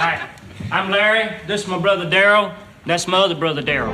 Hi, I'm Larry. This is my brother Daryl. That's my other brother Daryl.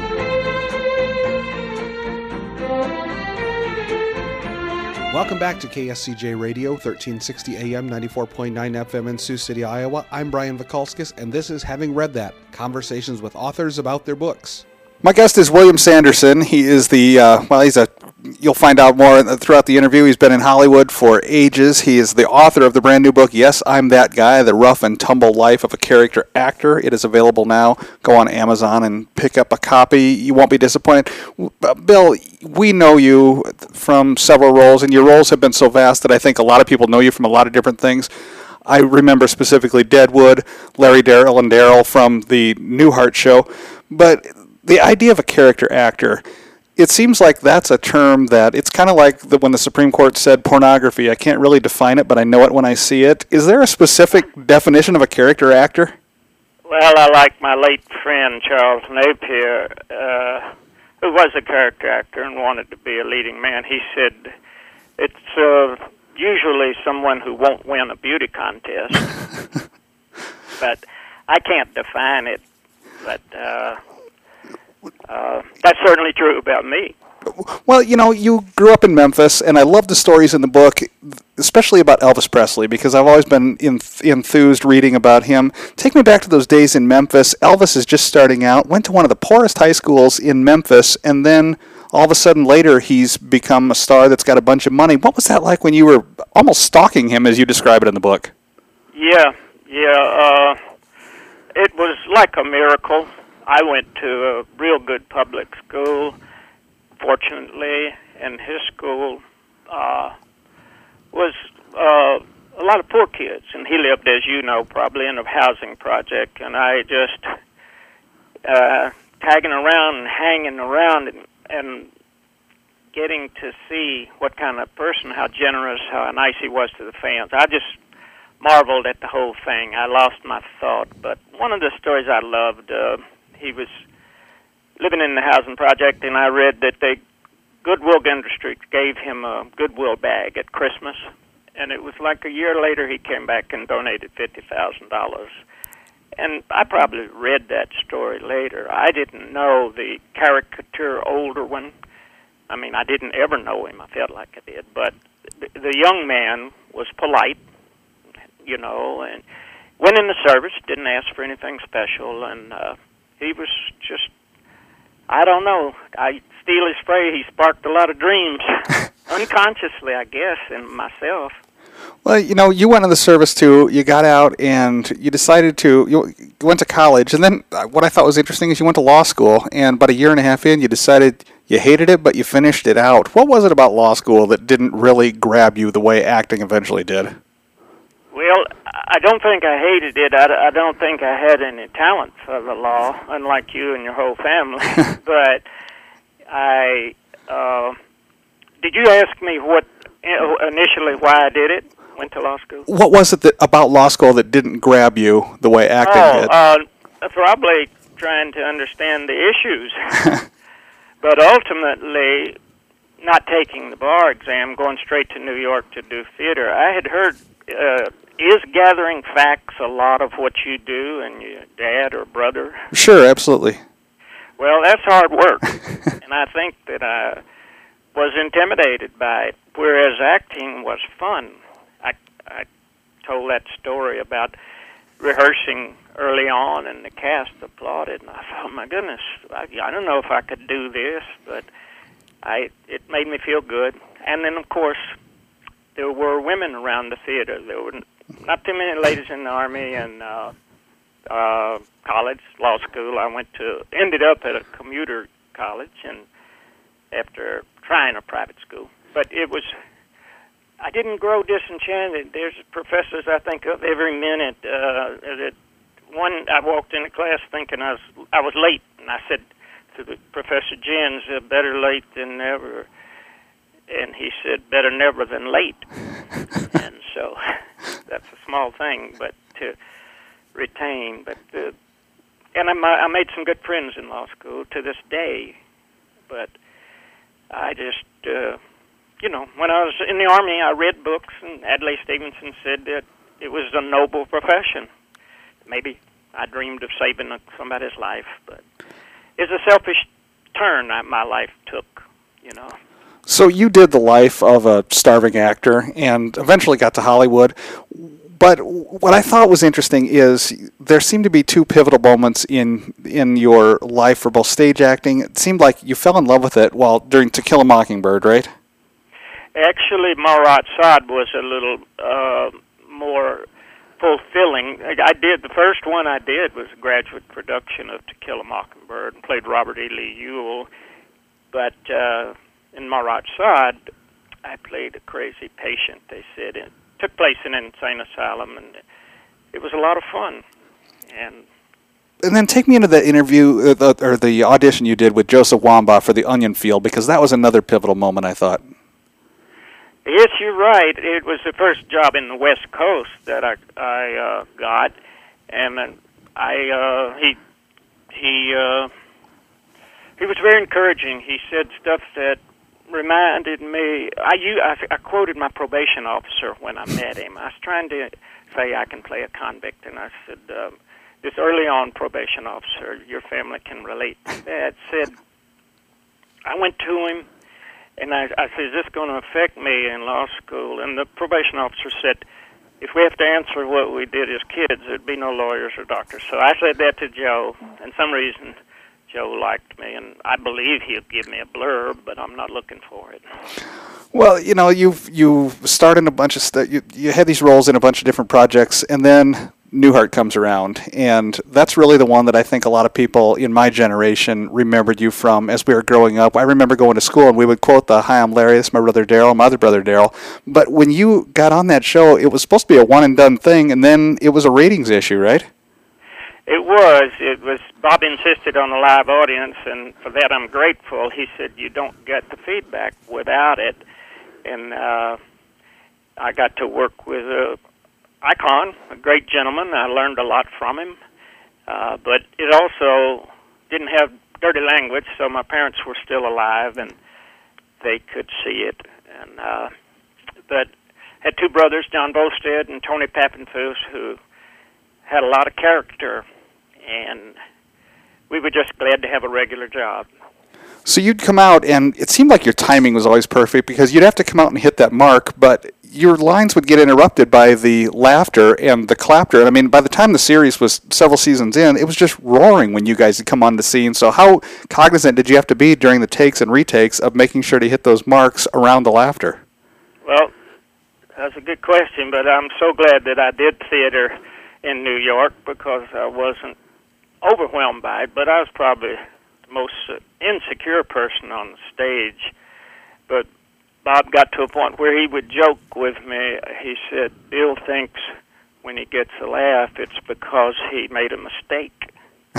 Welcome back to KSCJ Radio, 1360 AM, 94.9 FM in Sioux City, Iowa. I'm Brian Vikalskis, and this is Having Read That, conversations with authors about their books. My guest is William Sanderson. He is you'll find out more throughout the interview. He's been in Hollywood for ages. He is the author of the brand new book, Yes, I'm That Guy, The Rough and Tumble Life of a Character Actor. It is available now. Go on Amazon and pick up a copy. You won't be disappointed. Bill, we know you from several roles, and your roles have been so vast that I think a lot of people know you from a lot of different things. I remember specifically Deadwood, Larry, Daryl, and Daryl from the Newhart show. But the idea of a character actor, it seems like that's a term that, it's kind of like when the Supreme Court said pornography. I can't really define it, but I know it when I see it. Is there a specific definition of a character actor? Well, I like my late friend Charles Napier, who was a character actor and wanted to be a leading man. He said it's usually someone who won't win a beauty contest. But I can't define it. But that's certainly true about me. Well, you grew up in Memphis, and I love the stories in the book, especially about Elvis Presley, because I've always been enthused reading about him. Take me back to those days in Memphis. Elvis is just starting out, went to one of the poorest high schools in Memphis, and then all of a sudden later he's become a star that's got a bunch of money. What was that like when you were almost stalking him, as you describe it in the book? Yeah. It was like a miracle. I went to a real good public school, fortunately, and his school was a lot of poor kids, and he lived, as you know, probably in a housing project, and I just tagging around and hanging around and getting to see what kind of person, how generous, how nice he was to the fans. I just marveled at the whole thing. I lost my thought, but one of the stories I loved, he was living in the housing project, and I read that Goodwill Industries gave him a Goodwill bag at Christmas, and it was like a year later he came back and donated $50,000. And I probably read that story later. I didn't know the caricature older one. I mean, I didn't ever know him. I felt like I did. But the young man was polite, and went in the service, didn't ask for anything special, and he was just, I don't know, I steal his phrase, he sparked a lot of dreams, unconsciously, I guess, in myself. Well, you went in the service too, you got out, and you decided you went to college, and then what I thought was interesting is you went to law school, and about a year and a half in, you decided you hated it, but you finished it out. What was it about law school that didn't really grab you the way acting eventually did? Well, I don't think I hated it. I don't think I had any talent for the law, unlike you and your whole family. But did you ask me initially why I did it? Went to law school. What was it about law school that didn't grab you the way acting did? Probably trying to understand the issues. But ultimately, not taking the bar exam, going straight to New York to do theater, I had heard, is gathering facts a lot of what you do and your dad or brother? Sure, absolutely. Well, that's hard work, and I think that I was intimidated by it, whereas acting was fun. I told that story about rehearsing early on, and the cast applauded, and I thought, my goodness, I don't know if I could do this, but it made me feel good. And then, of course, there were women around the theater. There were not too many ladies in the Army and college, law school. I ended up at a commuter college, and after trying a private school. But I didn't grow disenchanted. There's professors I think of every minute. I walked into class thinking I was late, and I said to the Professor Jens, better late than never. And he said, better never than late. And so that's a small thing, but to retain. And I made some good friends in law school to this day. But I just, when I was in the Army, I read books, and Adlai Stevenson said that it was a noble profession. maybe I dreamed of saving somebody's life, but it's a selfish turn that my life took, you know. So you did the life of a starving actor and eventually got to Hollywood. But what I thought was interesting is there seemed to be two pivotal moments in your life for both stage acting. It seemed like you fell in love with it while during To Kill a Mockingbird, right? Actually, Marat Sade was a little more fulfilling. The first one I did was a graduate production of To Kill a Mockingbird and played Robert E. Lee Ewell. But in Marat Sade, I played a crazy patient, they said. It took place in an insane asylum, and it was a lot of fun. And then take me into the interview, or the audition you did with Joseph Wambaugh for The Onion Field, because that was another pivotal moment, I thought. Yes, you're right. It was the first job in the West Coast that I got, and he was very encouraging. He said stuff that reminded me. I quoted my probation officer when I met him. I was trying to say I can play a convict, and I said, this early on probation officer, your family can relate to that, said, I went to him, and I said, is this going to affect me in law school? And the probation officer said, if we have to answer what we did as kids, there'd be no lawyers or doctors. So I said that to Joe, and some reason Joe liked me, and I believe he'll give me a blurb, but I'm not looking for it. Well, you know, you started a bunch of stuff. You had these roles in a bunch of different projects, and then Newhart comes around, and that's really the one that I think a lot of people in my generation remembered you from as we were growing up. I remember going to school, and we would quote the "Hi, I'm Larry. This is my brother Daryl. My other brother Daryl." But when you got on that show, it was supposed to be a one-and-done thing, and then it was a ratings issue, right? It was. Bob insisted on a live audience, and for that I'm grateful. He said, you don't get the feedback without it. And I got to work with Icon, a great gentleman. I learned a lot from him. But it also didn't have dirty language, so my parents were still alive, and they could see it. And but had two brothers, John Volstead and Tony Pappenfuss, who had a lot of character, and we were just glad to have a regular job. So you'd come out, and it seemed like your timing was always perfect because you'd have to come out and hit that mark, but your lines would get interrupted by the laughter and the clapter. And I mean, by the time the series was several seasons in, it was just roaring when you guys had come on the scene. So how cognizant did you have to be during the takes and retakes of making sure to hit those marks around the laughter? Well, that's a good question, but I'm so glad that I did theater in New York because I wasn't overwhelmed by it, but I was probably the most insecure person on the stage. But Bob got to a point where he would joke with me. He said, Bill thinks when he gets a laugh, it's because he made a mistake.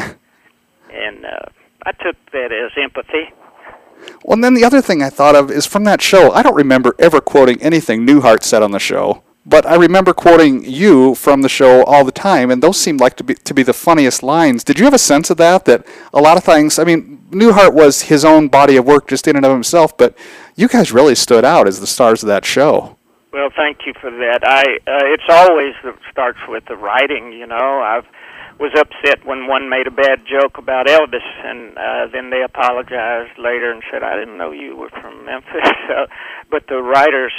And I took that as empathy. Well, and then the other thing I thought of is from that show, I don't remember ever quoting anything Newhart said on the show, but I remember quoting you from the show all the time, and those seemed like to be the funniest lines. Did you have a sense of that a lot of things, I mean, Newhart was his own body of work just in and of himself, but you guys really stood out as the stars of that show. Well, thank you for that. It's always starts with the writing, you know. I was upset when one made a bad joke about Elvis, and then they apologized later and said, I didn't know you were from Memphis. But the writers,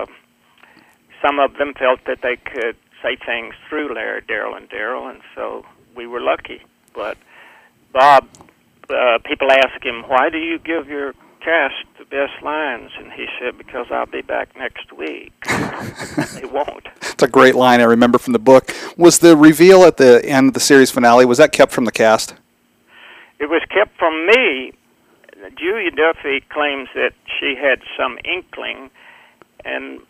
some of them felt that they could say things through Larry, Daryl, and so we were lucky. But Bob, people ask him, why do you give your cast the best lines? And he said, because I'll be back next week. They won't. It's a great line I remember from the book. Was the reveal at the end of the series finale, was that kept from the cast? It was kept from me. Julia Duffy claims that she had some inkling, and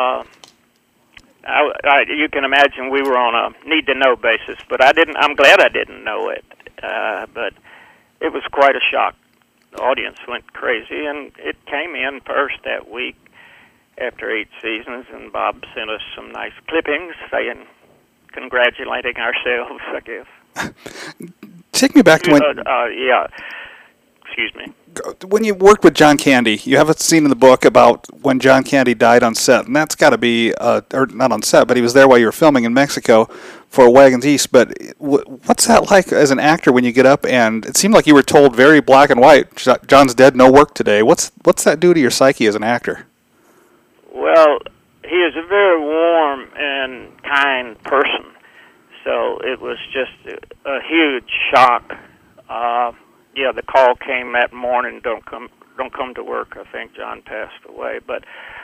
you can imagine we were on a need-to-know basis, but I'm glad I didn't know it. But it was quite a shock. The audience went crazy, and it came in first that week after 8 seasons, and Bob sent us some nice clippings saying, congratulating ourselves, I guess. Take me back to when... Excuse me. When you worked with John Candy, you have a scene in the book about when John Candy died on set, and that's got to be, or not on set, but he was there while you were filming in Mexico for Wagons East. But what's that like as an actor when you get up and it seemed like you were told very black and white, John's dead, no work today. What's that do to your psyche as an actor? Well, he is a very warm and kind person, so it was just a huge shock. Yeah, the call came that morning. Don't come to work. I think John passed away, but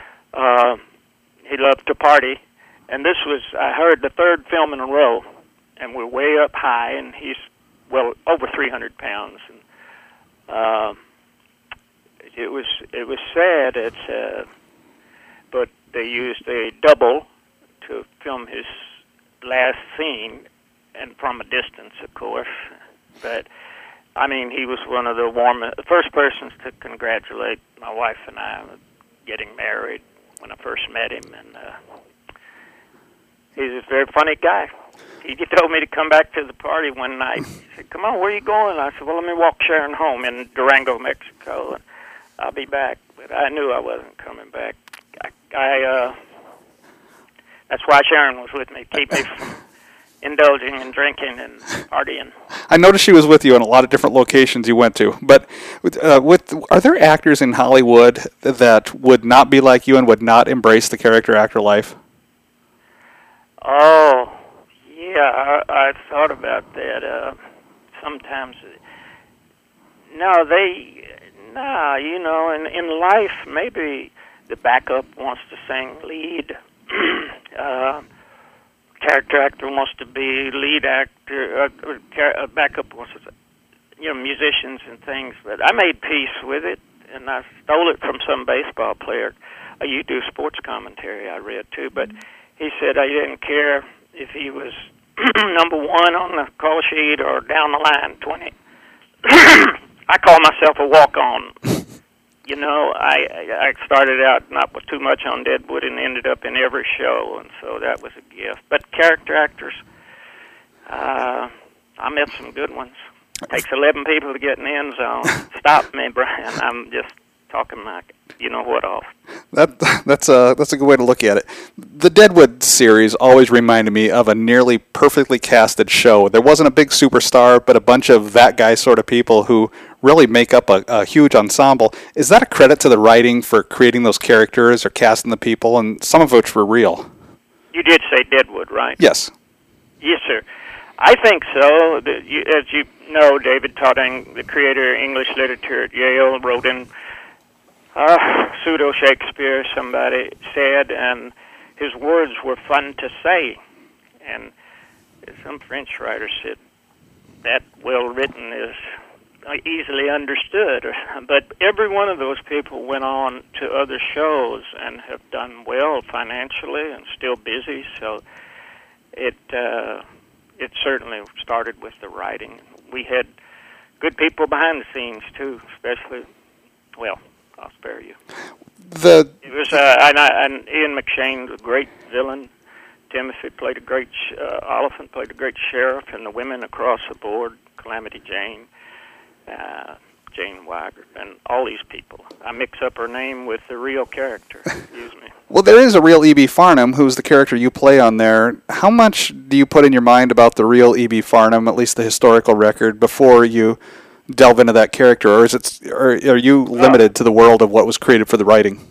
he loved to party, and this was, I heard, the third film in a row, and we're way up high, and he's over 300 pounds, and it was sad. But they used a double to film his last scene, and from a distance, of course, but. I mean, he was one of the first persons to congratulate my wife and I on getting married when I first met him, and he's a very funny guy. He told me to come back to the party one night. He said, "Come on, where are you going?" I said, "Well, let me walk Sharon home in Durango, Mexico, and I'll be back." But I knew I wasn't coming back. That's why Sharon was with me, keep me from indulging and drinking and partying. I noticed she was with you in a lot of different locations you went to. But are there actors in Hollywood that would not be like you and would not embrace the character actor life? Oh, yeah, I thought about that. Sometimes, you know, in life, maybe the backup wants to sing lead. Character actor wants to be lead actor, backup wants to, musicians and things. But I made peace with it, and I stole it from some baseball player. You do sports commentary, I read too, but he said I didn't care if he was number one on the call sheet or down the line 20. I call myself a walk-on. You know, I started out not with too much on Deadwood and ended up in every show, and so that was a gift. But character actors, I met some good ones. It takes 11 people to get in the end zone. Stop me, Brian. I'm just talking like you know what off. That's a good way to look at it. The Deadwood series always reminded me of a nearly perfectly casted show. There wasn't a big superstar, but a bunch of that guy sort of people who really make up a huge ensemble. Is that a credit to the writing for creating those characters or casting the people, and some of which were real? You did say Deadwood, right? Yes. Yes, sir. I think so. As you know, David Todding, the creator of English literature at Yale, wrote in pseudo-Shakespeare, somebody said, and his words were fun to say. And some French writer said, that well-written is easily understood. But every one of those people went on to other shows and have done well financially and still busy. So it certainly started with the writing. We had good people behind the scenes, too, especially, well, I'll spare you. It was and Ian McShane, a great villain. Timothy played a great Oliphant played a great sheriff, and the women across the board, Calamity Jane, Jane Weiger, and all these people. I mix up her name with the real character. Excuse me. Well, there is a real E.B. Farnum, who's the character you play on there. How much do you put in your mind about the real E.B. Farnum, at least the historical record, before you delve into that character, or are you limited to the world of what was created for the writing?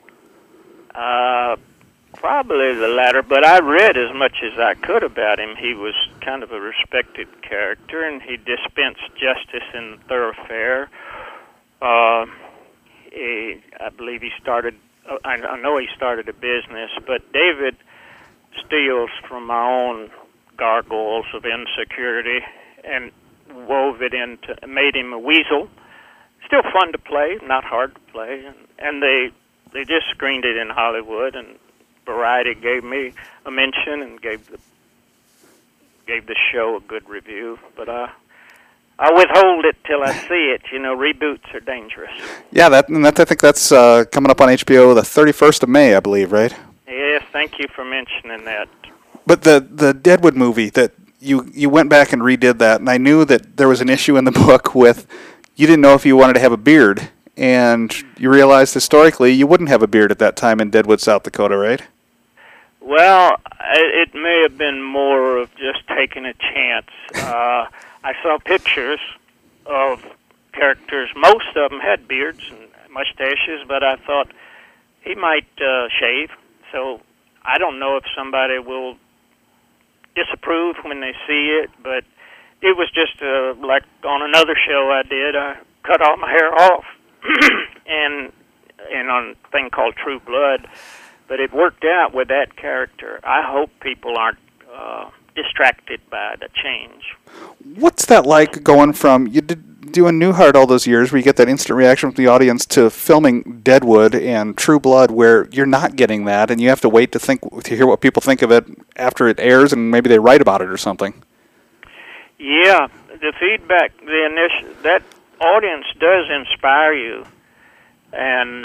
Probably the latter, but I read as much as I could about him. He was kind of a respected character, and he dispensed justice in the thoroughfare. I believe he started, I know he started a business, but David steals from my own gargoyles of insecurity and wove it into, made him a weasel. Still fun to play, not hard to play, and they just screened it in Hollywood, and Variety gave me a mention and gave the show a good review. But I withhold it till I see it. You know, reboots are dangerous. Yeah, I think that's coming up on HBO the 31st of May, I believe, right? Yes, thank you for mentioning that. But the Deadwood movie, that you went back and redid that, and I knew that there was an issue in the book with you didn't know if you wanted to have a beard, and you realized historically you wouldn't have a beard at that time in Deadwood, South Dakota, right? Well, it may have been more of just taking a chance. I saw pictures of characters. Most of them had beards and mustaches, but I thought he might shave. So I don't know if somebody will disapprove when they see it, but it was just like on another show I did. I cut all my hair off, and on a thing called True Blood. But it worked out with that character. I hope people aren't distracted by the change. What's that like going from you doing Newhart all those years where you get that instant reaction from the audience to filming Deadwood and True Blood where you're not getting that and you have to wait to hear what people think of it after it airs and maybe they write about it or something? Yeah, the feedback, that audience does inspire you, and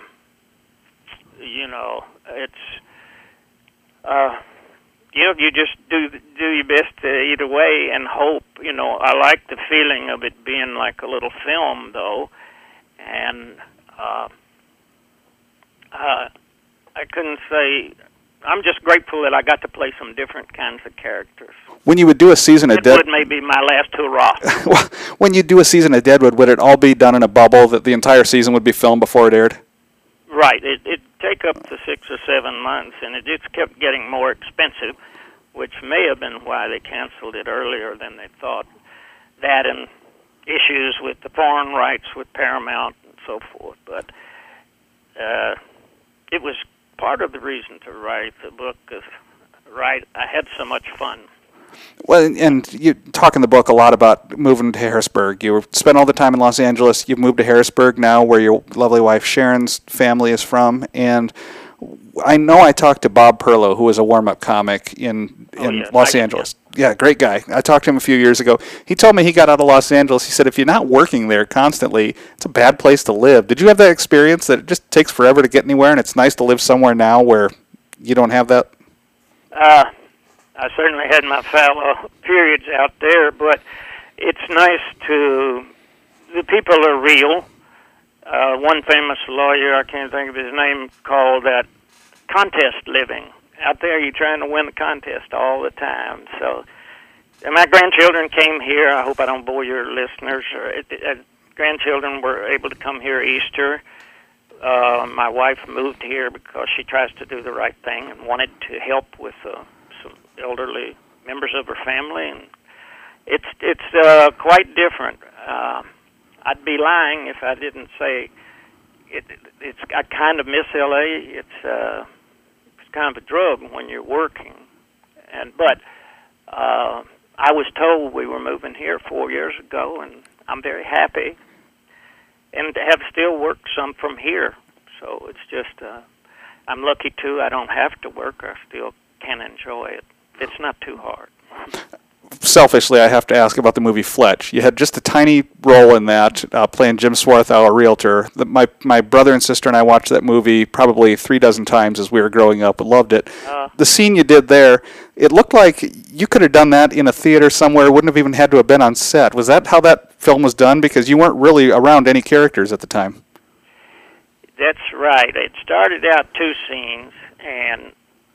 it's you just do your best either way and hope. I like the feeling of it being like a little film, though, and I couldn't say. I'm just grateful that I got to play some different kinds of characters. When you would do a season of Deadwood may be my last hurrah. When you do a season of Deadwood, would it all be done in a bubble that the entire season would be filmed before it aired? Right. It'd take up to 6 or 7 months, and it just kept getting more expensive, which may have been why they canceled it earlier than they thought. That and issues with the foreign rights with Paramount and so forth. But it was part of the reason to write the book, because I had so much fun. Well, and you talk in the book a lot about moving to Harrisburg. You spent all the time in Los Angeles. You've moved to Harrisburg now, where your lovely wife Sharon's family is from. And I know I talked to Bob Perlow, who was a warm-up comic in Los Angeles. Yeah, great guy. I talked to him a few years ago. He told me he got out of Los Angeles. He said, if you're not working there constantly, it's a bad place to live. Did you have that experience that it just takes forever to get anywhere, and it's nice to live somewhere now where you don't have that? I certainly had my fallow periods out there, but it's nice the people are real. One famous lawyer, I can't think of his name, called that contest living. Out there, you're trying to win the contest all the time. So, and my grandchildren came here. I hope I don't bore your listeners. Grandchildren were able to come here Easter. My wife moved here because she tries to do the right thing and wanted to help with some elderly members of her family, and it's quite different. I'd be lying if I didn't say it's. I kind of miss L.A. It's kind of a drug when you're working, but I was told we were moving here 4 years ago, and I'm very happy, and have still worked some from here. So it's just I'm lucky too. I don't have to work. I still can enjoy it. It's not too hard. Selfishly, I have to ask about the movie Fletch. You had just a tiny role in that, playing Jim Swarthout, a realtor. My brother and sister and I watched that movie probably 3 dozen times as we were growing up and loved it. The scene you did there, it looked like you could have done that in a theater somewhere, wouldn't have even had to have been on set. Was that how that film was done? Because you weren't really around any characters at the time. That's right. It started out 2 scenes, and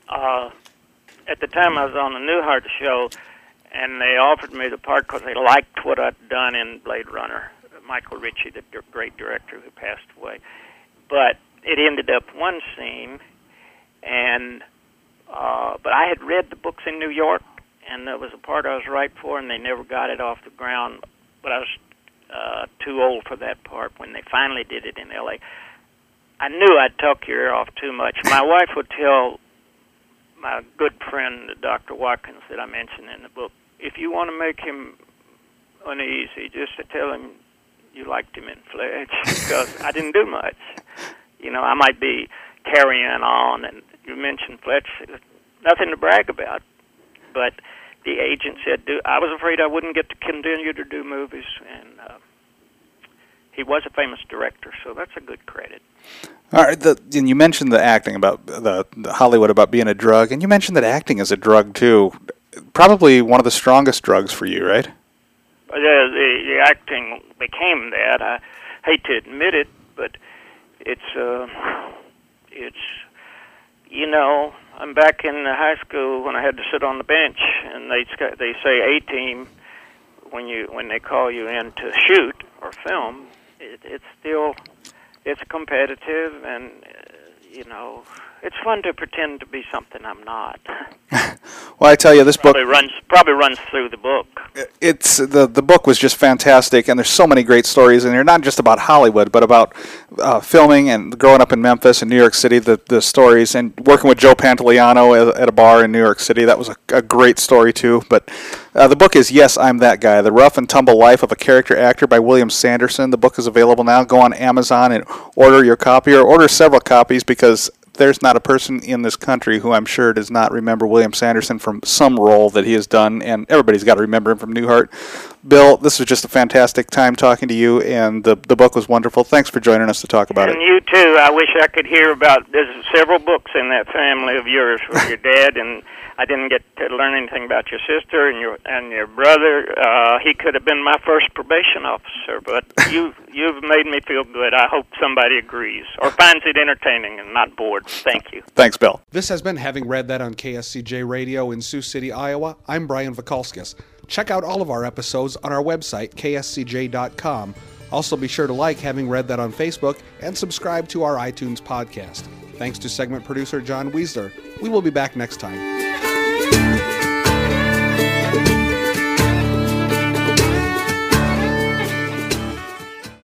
at the time I was on the Newhart show, and they offered me the part because they liked what I'd done in Blade Runner. Michael Ritchie, the great director who passed away. But it ended up 1 scene, and but I had read the books in New York, and there was a part I was right for, and they never got it off the ground. But I was too old for that part when they finally did it in L.A. I knew I'd talk your ear off too much. My wife would tell my good friend, Dr. Watkins, that I mentioned in the book, if you want to make him uneasy, just to tell him you liked him in Fletch, because I didn't do much. I might be carrying on, and you mentioned Fletch, nothing to brag about. But the agent said, I was afraid I wouldn't get to continue to do movies, and he was a famous director, so that's a good credit. All right, and you mentioned the acting about the Hollywood about being a drug, and you mentioned that acting is a drug too. Probably one of the strongest drugs for you, right? The acting became that. I hate to admit it, but it's you know, I'm back in the high school when I had to sit on the bench, and they say A team when they call you in to shoot or film. It's still competitive, and you know, it's fun to pretend to be something I'm not. Well, I tell you, this book probably runs through the book. It's the book was just fantastic, and there's so many great stories, and they're not just about Hollywood, but about filming and growing up in Memphis and New York City. The stories, and working with Joe Pantoliano at a bar in New York City, that was a great story too. But the book is Yes, I'm That Guy: The Rough and Tumble Life of a Character Actor by William Sanderson. The book is available now. Go on Amazon and order your copy, or order several copies, because there's not a person in this country who I'm sure does not remember William Sanderson from some role that he has done, and everybody's got to remember him from Newhart. Bill, this was just a fantastic time talking to you, and the book was wonderful. Thanks for joining us to talk about it. And you too. I wish I could hear about. There's several books in that family of yours with your dad, and I didn't get to learn anything about your sister and your brother. He could have been my first probation officer, but you've made me feel good. I hope somebody agrees or finds it entertaining and not bored. Thank you. Thanks, Bill. This has been Having Read That on KSCJ Radio in Sioux City, Iowa. I'm Brian Vakalskis. Check out all of our episodes on our website, kscj.com. Also, be sure to like Having Read That on Facebook and subscribe to our iTunes podcast. Thanks to segment producer John Weisler. We will be back next time.